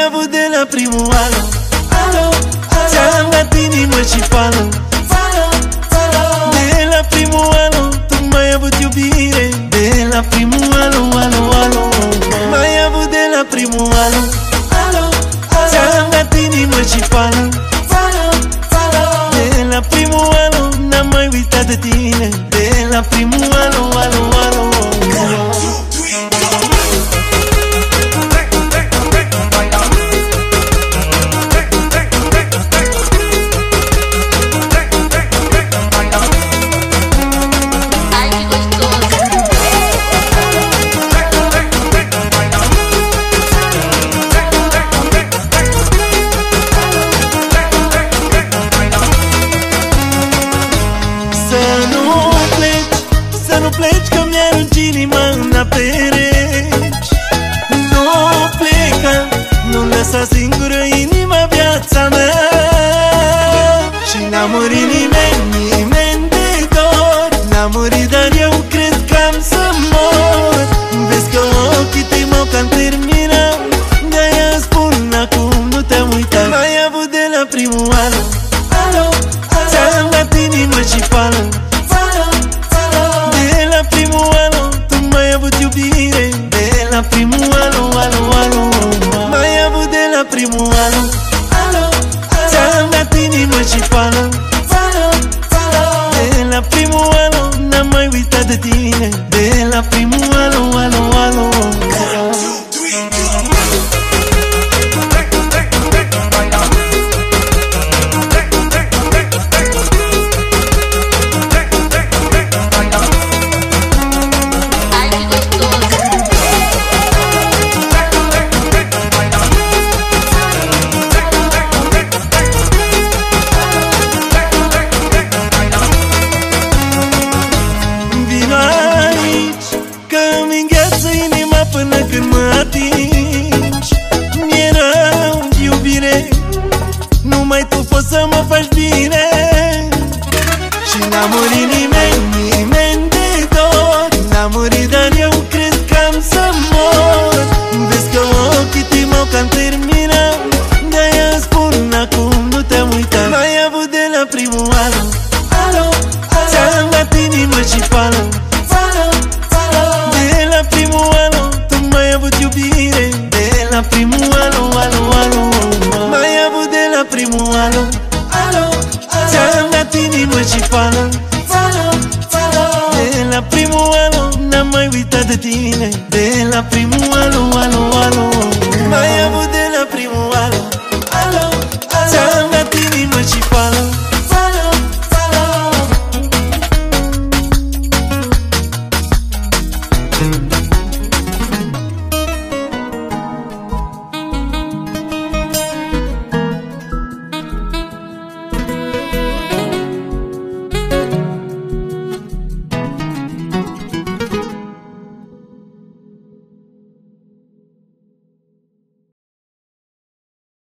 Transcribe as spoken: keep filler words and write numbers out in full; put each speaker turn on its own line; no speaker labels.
avut de la primul alo, alo, alo. Ți-am dat inimă și follow, follow, follow. De la primul alo, tu m-ai avut iubire. De la primul alo, alo, alo. M-ai avut de la primul alo, alo, alo. Ți-am dat inimă și follow, follow, follow. De la primul alo, n-am mai uitat de tine. De la primul alo, alo, alo. Să nu pleci că mi-arunci inima în apereci. Nu pleca, nu lăsa singură inima viața mea. Și n-a murit nimeni, nimeni de dor. N-a murit, dar eu cred că am să mor. Vezi că ochii tăi m-au cam terminat. De-aia spun acum, nu te-am uitat. M-ai avut de la primul alo, alo, alo. Ți-am dat inimă și follow, iubire. De la primul alo, alo, alo. M-ai avut de la primul alo, alo, alo. Ți-am dat inimă și follow, follow, follow. De la primul alo, n-am mai uitat de tine. De la primul alo, alo, alo. Până când mă atingi, mi-e rău, iubire. Numai tu poți să mă faci bine. Și n-a murit nimeni, nimeni de dor. N-a murit, dar eu cred că am să mor. Vezi că ochii tăi m-au cam terminat. De-aia spun acum, nu te-am uitat. M-ai avut de la primul alo, alo, alo. Ți-am dat inimă și follow, follow, follow. De la primul alo, m-ai avut iubire. De la primul alo, alo, alo. M-ai avut de la primul alo, alo, alo. Ți-am dat inimă și follow, follow, follow. De la primul alo, n-am mai uitat de tine. De la primul alo, alo, alo. M-ai avut de